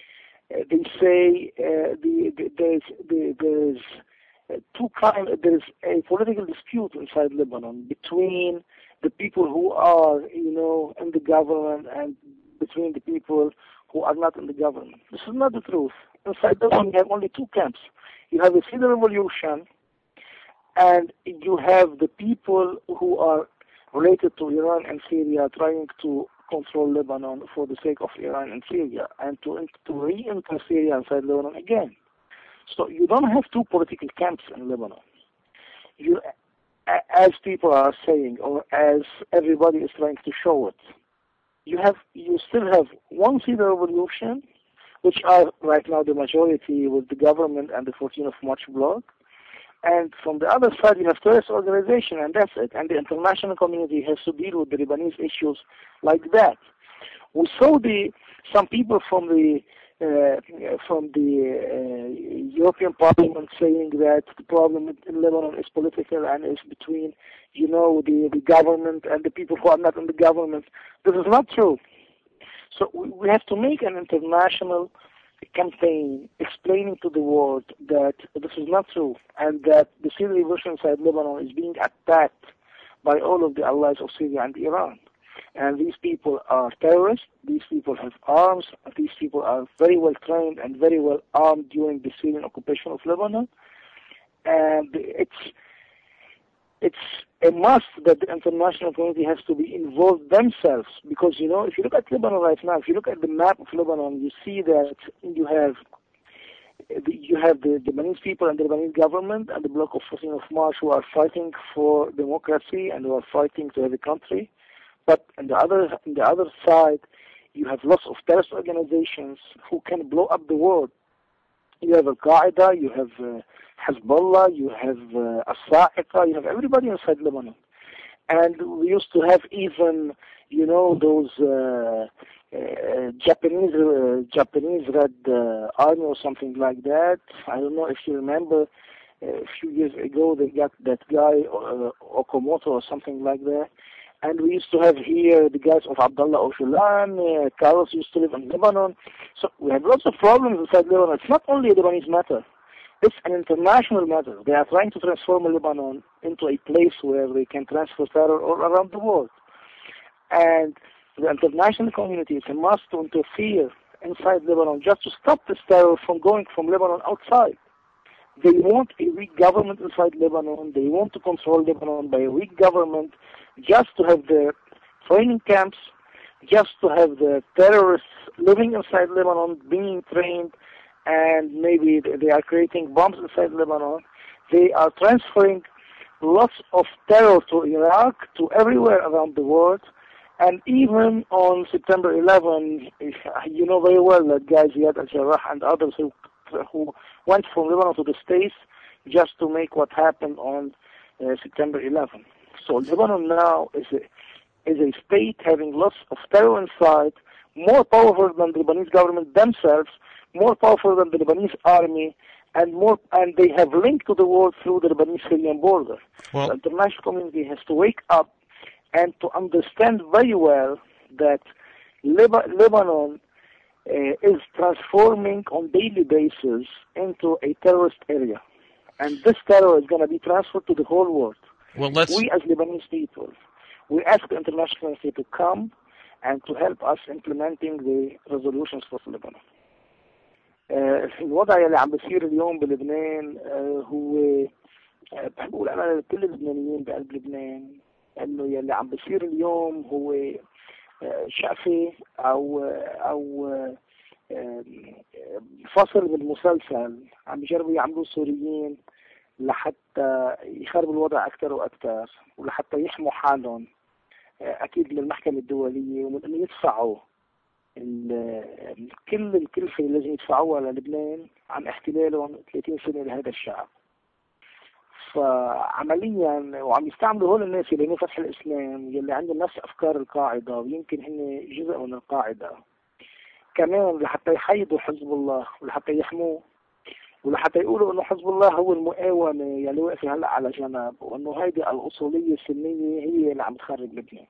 there's a political dispute inside Lebanon between the people who are, in the government and between the people who are not in the government. This is not the truth. Inside Lebanon, you have only two camps. You have the Civil Revolution, and you have the people who are related to Iran and Syria trying to control Lebanon for the sake of Iran and Syria, and to re-enter Syria inside Lebanon again. So you don't have two political camps in Lebanon. As people are saying, or as everybody is trying to show it, you still have one Civil Revolution, which are right now the majority with the government and the 14th of March bloc. And from the other side, you have terrorist organization, and that's it. And the international community has to deal with the Lebanese issues like that. We saw some people from the European Parliament saying that the problem in Lebanon is political and is between, the government and the people who are not in the government. This is not true. So we have to make an international campaign explaining to the world that this is not true, and that the Civil Revolution inside Lebanon is being attacked by all of the allies of Syria and Iran. And these people are terrorists, these people have arms, these people are very well trained and very well armed during the Syrian occupation of Lebanon. And it's a must that the international community has to be involved themselves, because, if you look at Lebanon right now, if you look at the map of Lebanon, you see that you have the Lebanese people and the Lebanese government and the bloc of 14th of March who are fighting for democracy and who are fighting to have a country. But on the other side, you have lots of terrorist organizations who can blow up the world. You have Al-Qaeda, you have Hezbollah, you have As-Sa'iqa, you have everybody inside Lebanon. And we used to have even, those Japanese Red Army or something like that. I don't know if you remember, a few years ago they got that guy, Okamoto or something like that. And we used to have here the guys of Abdullah Öcalan, Carlos used to live in Lebanon. So we have lots of problems inside Lebanon. It's not only a Lebanese matter. It's an international matter. They are trying to transform Lebanon into a place where they can transfer terror all around the world. And the international community is a must to interfere inside Lebanon just to stop this terror from going from Lebanon outside. They want a weak government inside Lebanon. They want to control Lebanon by a weak government, just to have their training camps, just to have the terrorists living inside Lebanon being trained, and maybe they are creating bombs inside Lebanon. They are transferring lots of terror to Iraq, to everywhere around the world. And even on September 11, you know very well that guys, Ziad al-Jarrah and others who went from Lebanon to the States just to make what happened on September 11. So Lebanon now is a state having lots of terror inside, more powerful than the Lebanese government themselves, more powerful than the Lebanese army, and they have linked to the world through the Lebanese-Syrian border. Well, the international community has to wake up and to understand very well that Lebanon is transforming on daily basis into a terrorist area. And this terror is going to be transferred to the whole world. Well, We as Lebanese people, we ask the international community to come and to help us implementing the resolutions for Lebanon. الوضع اللي عم بصير اليوم بلبنان هو بحب اقول انا لكل اللبنانيين بقلب لبنان انه يلي عم بصير اليوم هو شقفة او فصل بالمسلسل عم يجربوا يعملوه السوريين لحتى يخربوا الوضع اكثر واكثر ولحتى يحموا حالهم اكيد من المحكمة الدولية ومن انه يدفعوا كل الكلفة اللي لازم يدفعوها للبنان عن احتلالهم 30 سنة لهذا الشعب. فعمليا وعم يستعملوا هول الناس اللي فتح الإسلام يلي عندهم نفس أفكار القاعدة ويمكن هن جزء من القاعدة كمان لحتى يحيدوا حزب الله ولحتى يحموه ولحتى يقولوا انه حزب الله هو المقاومة يلي واقفة هلا على جنب وانه هيدي الأصولية السنية هي اللي عم تخرب لبنان.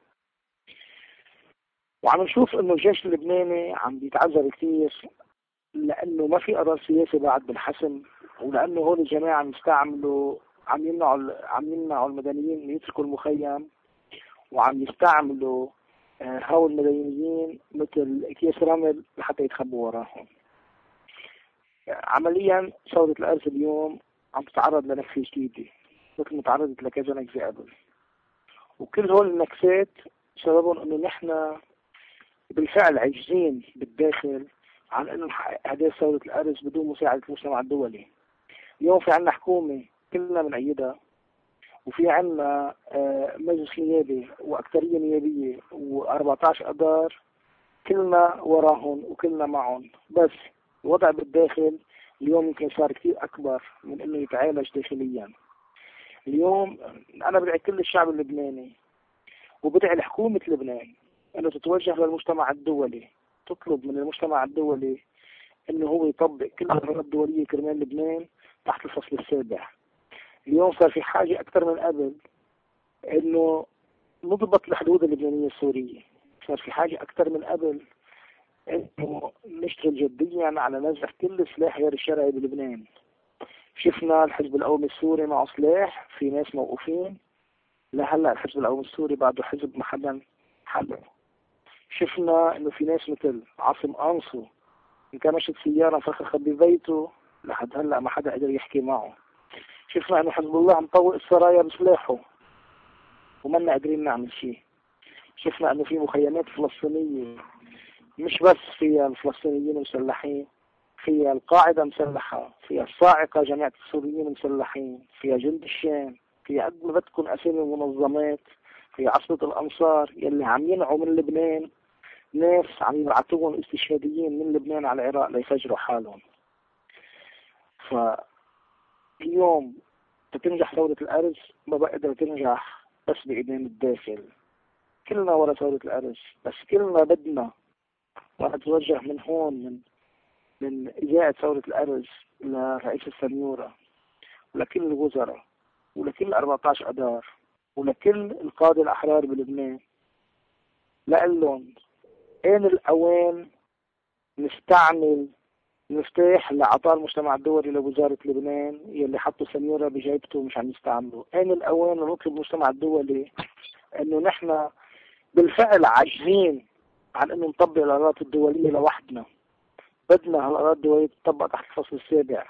وعم نشوف انه الجيش اللبناني عم بيتعذر كثير لانه ما في قرار سياسي بعد بالحسم، ولانه هول الجماعة عم يمنعوا المدنيين من يتركوا المخيم، وعم يستعملوا هول المدنيين مثل اكياس رمل لحتى يتخبوا وراهم. عمليا ثورة الأرز اليوم عم تتعرض لنكسة جديدة مثل ما تعرضت لكذا نكسة قبل، وكل هول النكسات سببهم انه نحن بالفعل عاجزين بالداخل عن انه نحقق اهداف ثورة الأرز بدون مساعدة المجتمع الدولي. اليوم في عنا حكومة كلنا بنأيدها، وفي عنا مجلس نيابي وأكثرية نيابية و14 أدار كلنا وراهم وكلنا معهم، بس الوضع بالداخل اليوم يمكن صار كثير أكبر من إنه يتعالج داخليا. اليوم أنا بدعي كل الشعب اللبناني وبدعي لحكومة لبنان إنه تتوجه للمجتمع الدولي، تطلب من المجتمع الدولي إنه هو يطبق كل القرارات الدولية كرمال لبنان تحت الفصل السابع. اليوم صار في حاجة أكثر من قبل إنه نضبط الحدود اللبنانية السورية، صار في حاجة أكثر من قبل إنه نشتغل جديا على نزع كل سلاح غير الشرعي بلبنان. شفنا الحزب القومي السوري معه سلاح، في ناس موقوفين لهلا الحزب القومي السوري بعده حزب ما حدا حله. شفنا إنه في ناس مثل عاصم أنصو انكمشت سيارة مفخر خبي بيته لحد هلا ما حدا قدر يحكي معه. شفنا انه حزب الله مطوق السرايا بسلاحه ومنا قادرين نعمل شيء. شفنا انه في مخيمات فلسطينية مش بس فيها الفلسطينيين مسلحين، فيها القاعدة مسلحة، فيها الصاعقة جماعة السوريين مسلحين، فيها جند الشام، فيها قد ما بدكم اسامي منظمات، فيها عصبة الانصار يلي عم ينعوا من لبنان ناس عم يبعثوهم استشهاديين من لبنان على العراق ليفجروا حالهم. فاليوم تنجح ثورة الأرز ما بقدر تنجح بس بإيدين الداخل. كلنا ورا ثورة الأرز، بس كلنا بدنا ونتوجه من هون من إذاعة ثورة الأرز لرئيس السنيورة ولكل الوزراء ولكل 14 أدار ولكل القادة الأحرار بلبنان، لقلهم آن الأوان نستعمل المفتاح اللي عطاه المجتمع الدولي لوزارة لبنان يلي حطوا سنيورة بجيبته مش عم يستعملوا. آن الأوان نطلب المجتمع الدولي إنه نحن بالفعل عاجزين عن إنه نطبق القرارات الدولية لوحدنا. بدنا هالقرارات الدولية تطبق تحت الفصل السابع.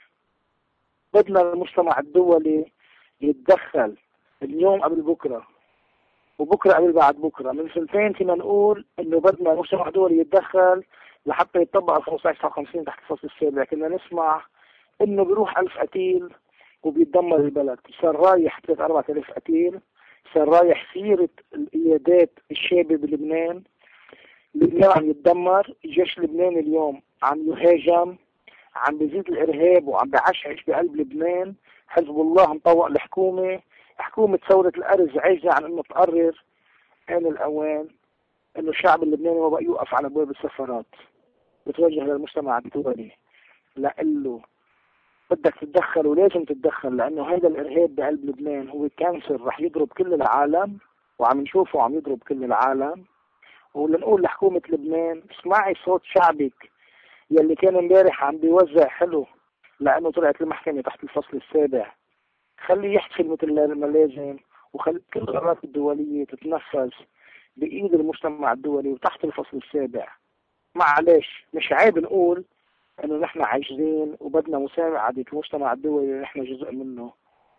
بدنا المجتمع الدولي يتدخل اليوم قبل بكرة وبكرة قبل بعد بكرة. من سنتين كنا نقول إنه بدنا المجتمع الدولي يتدخل لحتى يطبق 1559 تحت الفصل السابع. كنا نسمع انه بيروح 1000 قتيل وبيتدمر البلد، صار رايح 3-4 آلاف قتيل، صار رايح سيرة القيادات الشابة بلبنان. لبنان عم يتدمر، الجيش اللبناني اليوم عم يهاجم، عم بيزيد الارهاب وعم بعشعش بقلب لبنان. حزب الله مطوق الحكومة، حكومة ثورة الأرز عاجزة عن انه تقرر. آن الأوان انه الشعب اللبناني ما بقى يوقف على ابواب السفارات، بتوجه للمجتمع الدولي لقله بدك تتدخل ولازم تتدخل، لانه هذا الارهاب بقلب لبنان هو كانسر رح يضرب كل العالم وعم نشوفه عم يضرب كل العالم. ولنقول لحكومة لبنان اسمعي صوت شعبك يلي كان امبارح عم بيوزع حلو لانه طلعت المحكمة تحت الفصل السابع، خليه يحكي مثل ما لازم وخلي كل القرارات الدولية تتنفذ بإيد المجتمع الدولي وتحت الفصل السابع. معلش مش عيب نقول انه نحن عاجزين وبدنا مساعدة المجتمع الدولي اللي نحن جزء منه.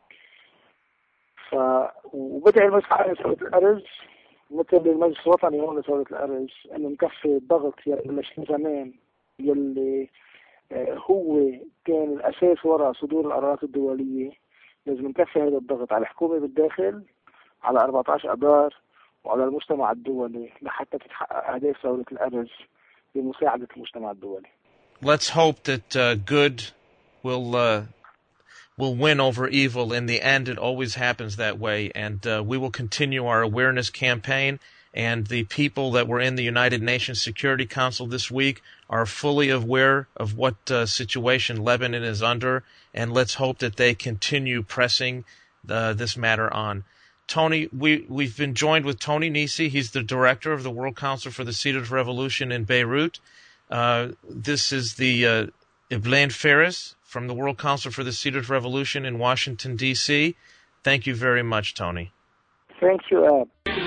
وبدعي المجلس العالمي لثورة الأرز مثل المجلس الوطني هون لثورة الأرز انه نكفي الضغط يلي بلش من زمان يلي هو كان الأساس وراء صدور القرارات الدولية. لازم نكفي هذا الضغط على الحكومة بالداخل، على 14 أدار، وعلى المجتمع الدولي لحتى تتحقق أهداف ثورة الأرز بمساعدة المجتمع الدولي. Let's hope that good will win over evil. In the end, it always happens that way, and we will continue our awareness campaign, and the people that were in the United Nations Security Council this week are fully aware of what situation Lebanon is under, and let's hope that they continue pressing this matter on. Tony, we've been joined with Tony Nisi. He's the director of the World Council for the Cedars Revolution in Beirut. This is the Eblaine Ferris from the World Council for the Cedars Revolution in Washington, D.C. Thank you very much, Tony. Thank you, Ab.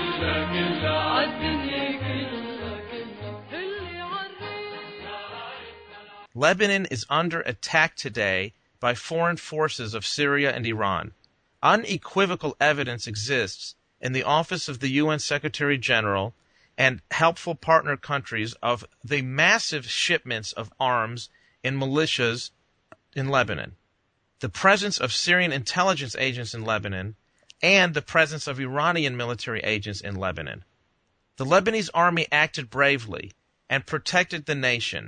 Lebanon is under attack today by foreign forces of Syria and Iran. Unequivocal evidence exists in the office of the UN Secretary General and helpful partner countries of the massive shipments of arms in militias in Lebanon, the presence of Syrian intelligence agents in Lebanon, and the presence of Iranian military agents in Lebanon. The Lebanese army acted bravely and protected the nation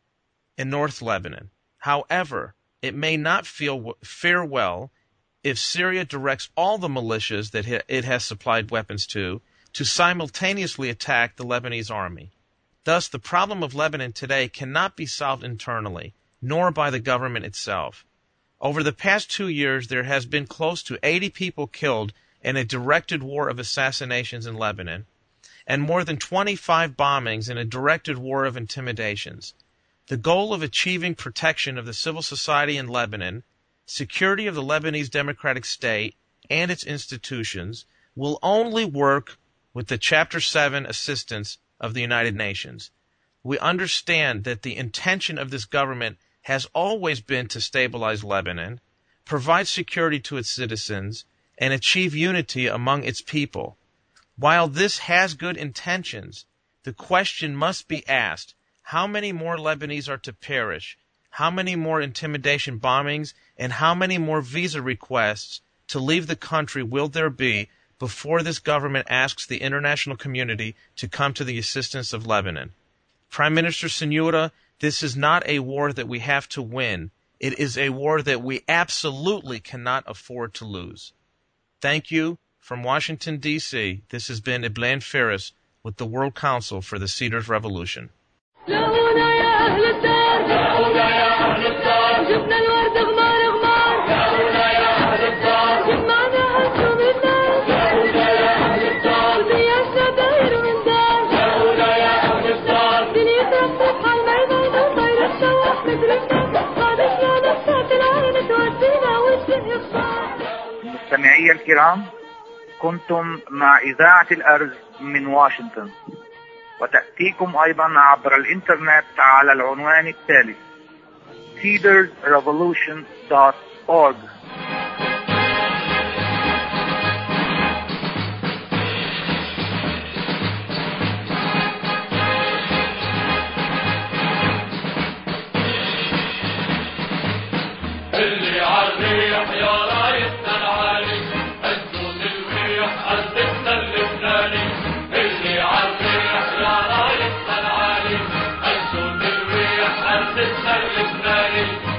in North Lebanon. However, it may not fare well if Syria directs all the militias that it has supplied weapons to simultaneously attack the Lebanese army. Thus, the problem of Lebanon today cannot be solved internally, nor by the government itself. Over the past 2 years, there has been close to 80 people killed in a directed war of assassinations in Lebanon, and more than 25 bombings in a directed war of intimidations. The goal of achieving protection of the civil society in Lebanon, security of the Lebanese democratic state and its institutions, will only work with the Chapter 7 assistance of the United Nations. We understand that the intention of this government has always been to stabilize Lebanon, provide security to its citizens, and achieve unity among its people. While this has good intentions, the question must be asked, how many more Lebanese are to perish? How many more intimidation bombings and how many more visa requests to leave the country will there be before this government asks the international community to come to the assistance of Lebanon? Prime Minister Senora, this is not a war that we have to win. It is a war that we absolutely cannot afford to lose. Thank you. From Washington, D.C., this has been Eblaine Ferris with the World Council for the Cedars Revolution. مستمعي الكرام، كنتم مع إذاعة الأرز من واشنطن، وتأتيكم أيضا عبر الإنترنت على العنوان التالي cedarsrevolution.org. اللي عالريح يا رايتنا العالي هزوا الريح أرضنا اللبناني. اللي عالريح يا رايتنا العالي هزوا الريح أرضنا اللبناني.